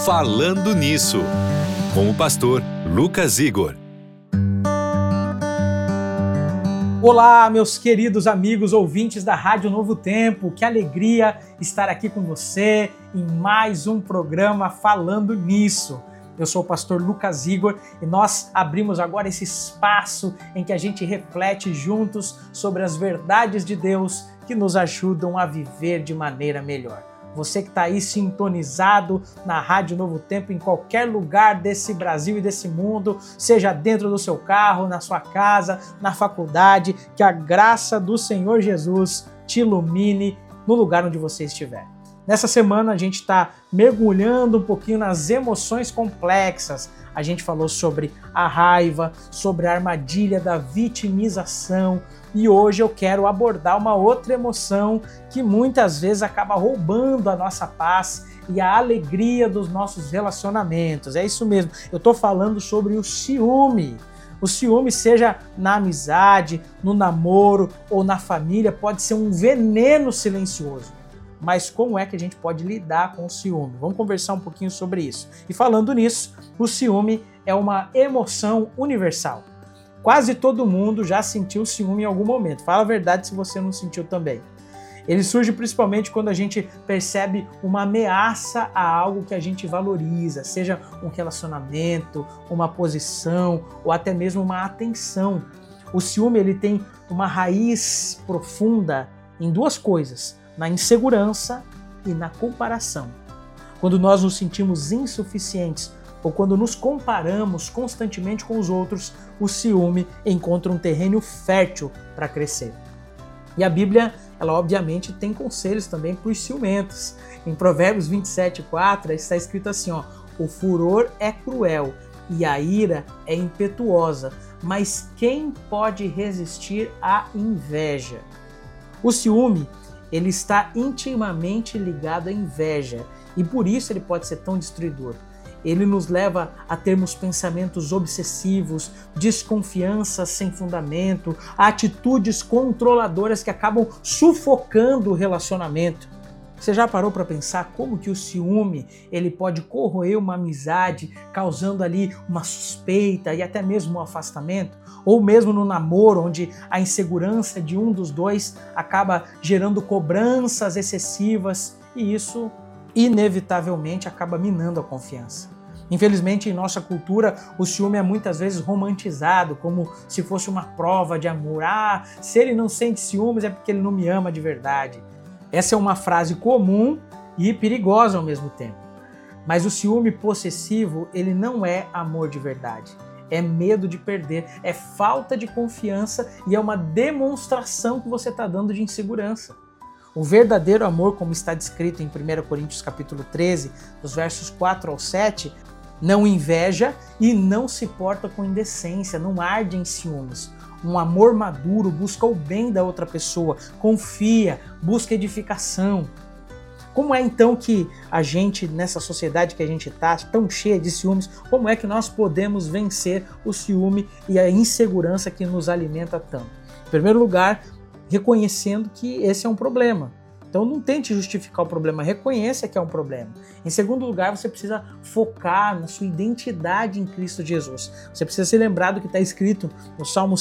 Falando Nisso, com o pastor Lucas Igor. Olá, meus queridos amigos ouvintes da Rádio Novo Tempo, que alegria estar aqui com você em mais um programa Falando Nisso. Eu sou o pastor Lucas Igor e nós abrimos agora esse espaço em que a gente reflete juntos sobre as verdades de Deus que nos ajudam a viver de maneira melhor. Você que está aí sintonizado na Rádio Novo Tempo, em qualquer lugar desse Brasil e desse mundo, seja dentro do seu carro, na sua casa, na faculdade, que a graça do Senhor Jesus te ilumine no lugar onde você estiver. Nessa semana a gente está mergulhando um pouquinho nas emoções complexas. A gente falou sobre a raiva, sobre a armadilha da vitimização e hoje eu quero abordar uma outra emoção que muitas vezes acaba roubando a nossa paz e a alegria dos nossos relacionamentos. É isso mesmo, eu estou falando sobre o ciúme. O ciúme, seja na amizade, no namoro ou na família, pode ser um veneno silencioso. Mas como é que a gente pode lidar com o ciúme? Vamos conversar um pouquinho sobre isso. E falando nisso, o ciúme é uma emoção universal. Quase todo mundo já sentiu ciúme em algum momento. Fala a verdade se você não sentiu também. Ele surge principalmente quando a gente percebe uma ameaça a algo que a gente valoriza, seja um relacionamento, uma posição ou até mesmo uma atenção. O ciúme ele tem uma raiz profunda em duas coisas: na insegurança e na comparação. Quando nós nos sentimos insuficientes ou quando nos comparamos constantemente com os outros, o ciúme encontra um terreno fértil para crescer. E a Bíblia, ela obviamente tem conselhos também para os ciumentos. Em Provérbios 27:4 está escrito assim, o furor é cruel e a ira é impetuosa, mas quem pode resistir à inveja? O ciúme, ele está intimamente ligado à inveja e por isso ele pode ser tão destruidor. Ele nos leva a termos pensamentos obsessivos, desconfiança sem fundamento, atitudes controladoras que acabam sufocando o relacionamento. Você já parou para pensar como que o ciúme ele pode corroer uma amizade, causando ali uma suspeita e até mesmo um afastamento? Ou mesmo no namoro, onde a insegurança de um dos dois acaba gerando cobranças excessivas e isso inevitavelmente acaba minando a confiança. Infelizmente, em nossa cultura, o ciúme é muitas vezes romantizado, como se fosse uma prova de amor. Se ele não sente ciúmes é porque ele não me ama de verdade. Essa é uma frase comum e perigosa ao mesmo tempo. Mas o ciúme possessivo, ele não é amor de verdade. É medo de perder, é falta de confiança e é uma demonstração que você está dando de insegurança. O verdadeiro amor, como está descrito em 1 Coríntios capítulo 13, dos versos 4 ao 7, não inveja e não se porta com indecência, não arde em ciúmes. Um amor maduro busca o bem da outra pessoa, confia, busca edificação. Como é então que a gente, nessa sociedade que a gente está, tão cheia de ciúmes, como é que nós podemos vencer o ciúme e a insegurança que nos alimenta tanto? Em primeiro lugar, reconhecendo que esse é um problema. Então não tente justificar o problema, reconheça que é um problema. Em segundo lugar, você precisa focar na sua identidade em Cristo Jesus. Você precisa se lembrar do que está escrito no Salmo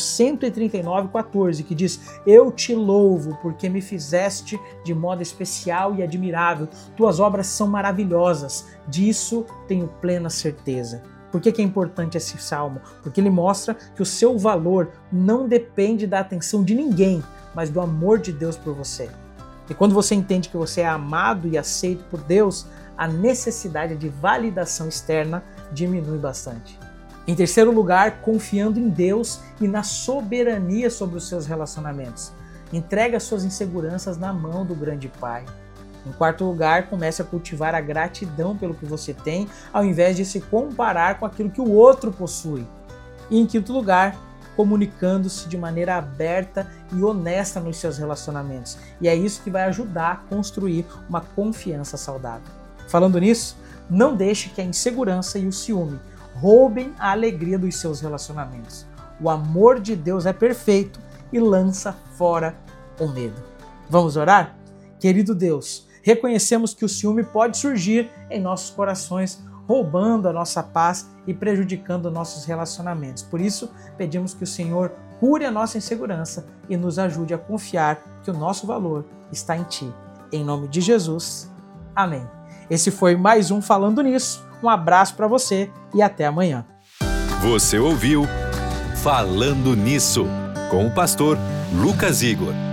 139:14, que diz: Eu te louvo porque me fizeste de modo especial e admirável. Tuas obras são maravilhosas, disso tenho plena certeza. Por que é importante esse salmo? Porque ele mostra que o seu valor não depende da atenção de ninguém, mas do amor de Deus por você. E quando você entende que você é amado e aceito por Deus, a necessidade de validação externa diminui bastante. Em terceiro lugar, confiando em Deus e na soberania sobre os seus relacionamentos. Entregue as suas inseguranças na mão do grande Pai. Em quarto lugar, comece a cultivar a gratidão pelo que você tem, ao invés de se comparar com aquilo que o outro possui. E em quinto lugar, comunicando-se de maneira aberta e honesta nos seus relacionamentos. E é isso que vai ajudar a construir uma confiança saudável. Falando nisso, não deixe que a insegurança e o ciúme roubem a alegria dos seus relacionamentos. O amor de Deus é perfeito e lança fora o medo. Vamos orar? Querido Deus, reconhecemos que o ciúme pode surgir em nossos corações roubando a nossa paz e prejudicando nossos relacionamentos. Por isso, pedimos que o Senhor cure a nossa insegurança e nos ajude a confiar que o nosso valor está em Ti. Em nome de Jesus, amém. Esse foi mais um Falando Nisso. Um abraço para você e até amanhã. Você ouviu Falando Nisso, com o pastor Lucas Igor.